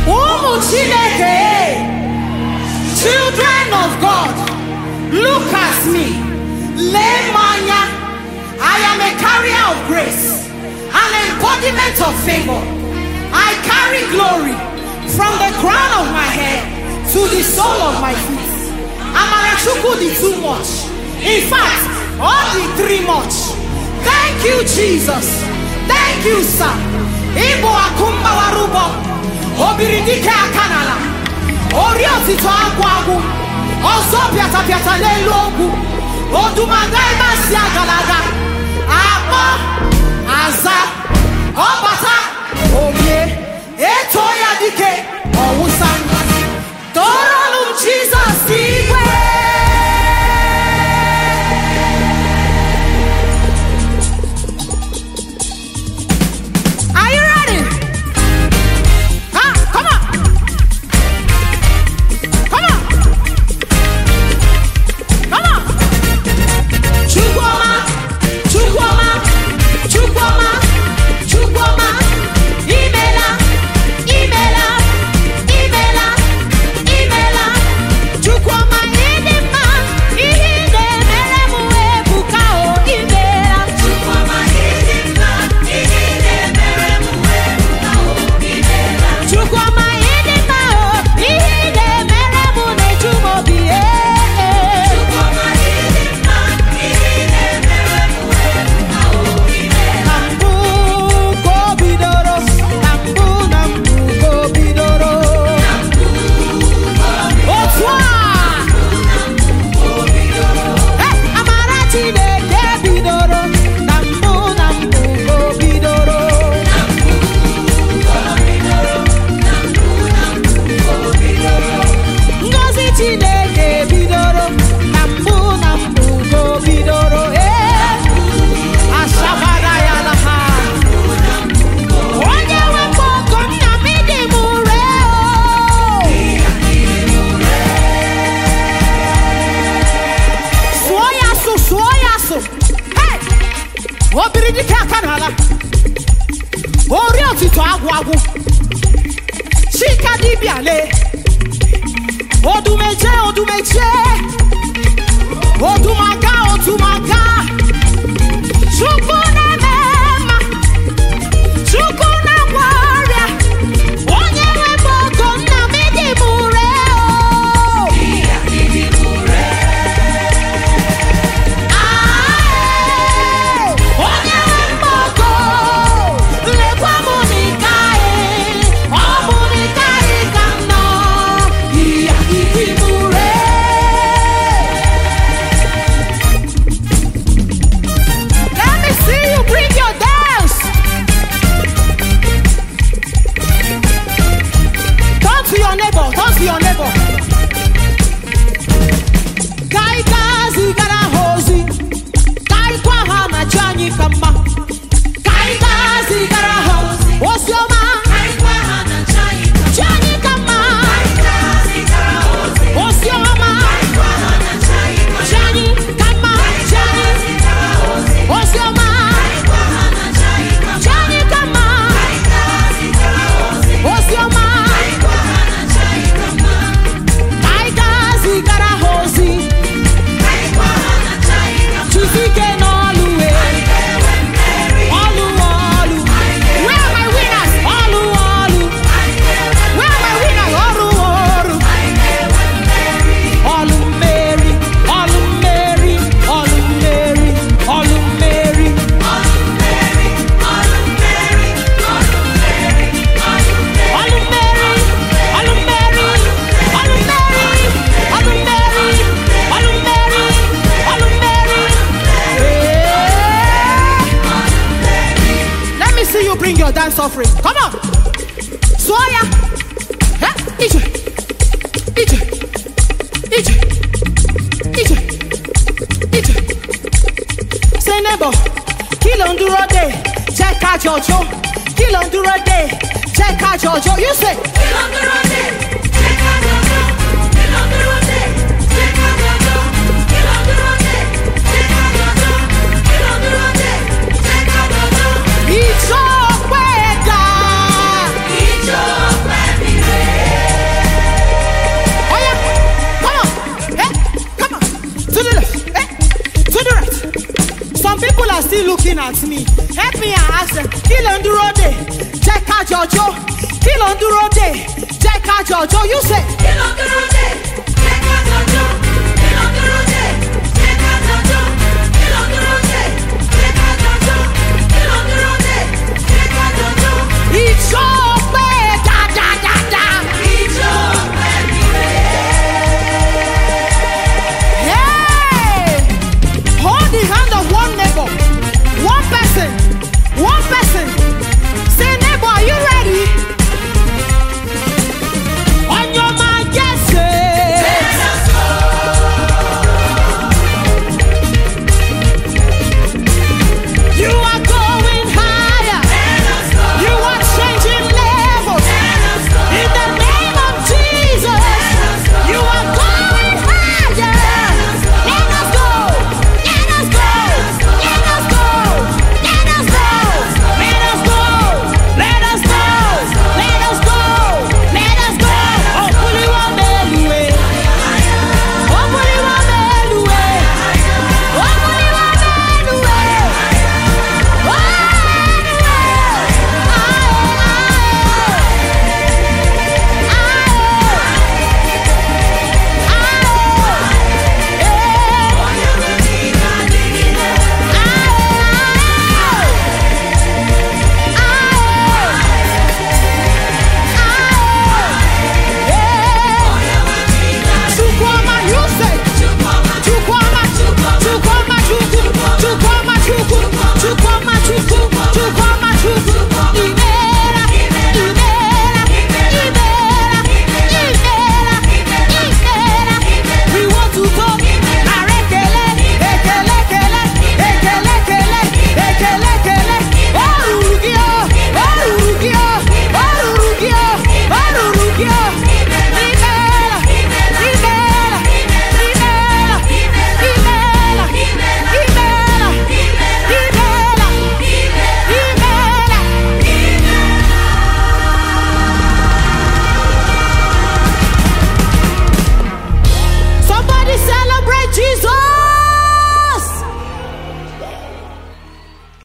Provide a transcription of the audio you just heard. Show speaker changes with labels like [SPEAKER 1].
[SPEAKER 1] Children of God, look at me. Lemanya, I am a carrier of grace, an embodiment of favor. I carry glory from the crown of my head to the sole of my feet. Amarachuku the too much. In fact, all the three much. Thank you, Jesus. Thank you, sir. Ibo akumba warubo. Obiridike akanala. Orioti to agwagu. Ozo piata piata lelogu. Odumangai masia galaga. Abo aza obata obie etoya dike owusan. Toronum Jesus igwe. Offering. Come on. Soya. Ije. Say neighbor. Kill on the road day. Check out Jojo. Kill on the road day. Check out Jojo. You say. Kill on the road day. Check out Jojo. Kill on the road day. Check out Jojo. Kill on the road day. Check out Jojo. Kill on the road day. Check out Jojo. It's all. It's your baby. at me. Help me and ask them. Kí ló ń dúró dè? Jẹ́ ká jọjọ́. Kí ló ń dúró dè? Jẹ́ ká jọjọ́. You say.
[SPEAKER 2] Kí ló ń dúró dè? Jẹ́ ká jọjọ́.